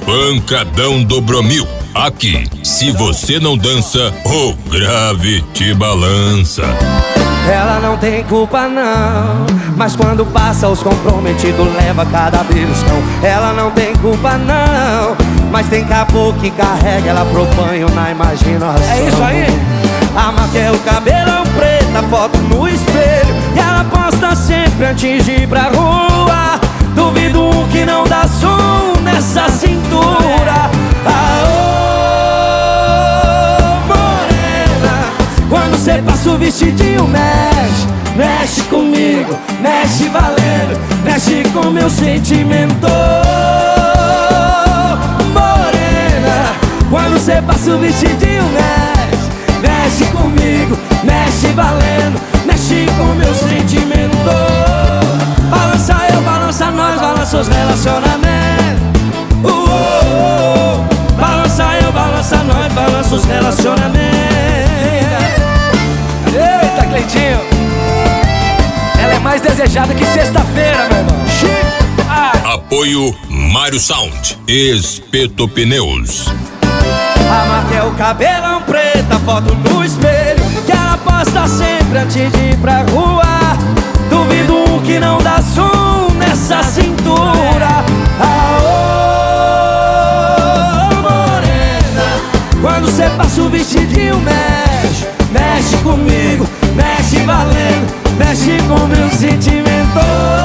Pancadão do Bromil. Aqui, se você não dança, o grave te balança. Ela não tem culpa não, mas quando passa os comprometidos leva cada beliscão. Ela não tem culpa não, mas tem caboclo que carrega ela pro banho na imaginação. É isso aí. A Maquel, cabelão preta, foto no espelho, e ela posta sempre antes de ir pra rua. Duvido que não dá som nessa cintura. Quando cê passa o vestidinho, mexe, mexe comigo, mexe valendo, mexe com meu sentimento. Morena, quando cê passa o vestidinho, mexe, mexe comigo, mexe valendo, mexe com meu sentimento. Balança eu, balança nós, balança os relacionamentos. Balança eu, balança nós, balança os relacionamentos. Eita, Cleitinho, ela é mais desejada que sexta-feira, meu irmão. Apoio Mário Sound, Espeto Pneus. A Maquel, cabelão preta, foto no espelho, que ela posta sempre antes de ir pra rua. Duvido que não dá som nessa cintura. Morena, quando cê passa o vestidinho, mexe, mexe comigo, mexe valendo, mexe com meu sentimento.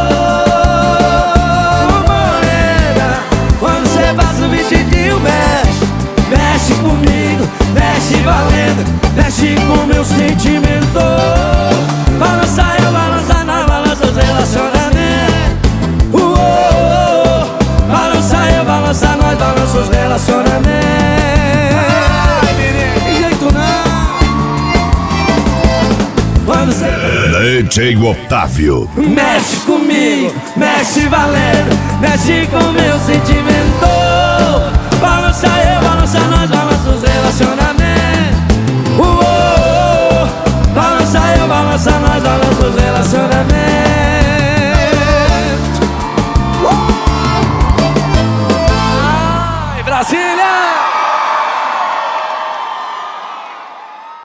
Morena, quando cê passa o vestidinho, mexe, mexe comigo, mexe valendo, mexe com meu sentimento. Balança eu, balança nós, balança os relacionamentos. Balança eu, balança nós, balança os relacionamentos. DJ Otávio. Mexe comigo, mexe valendo, mexe com meu sentimento.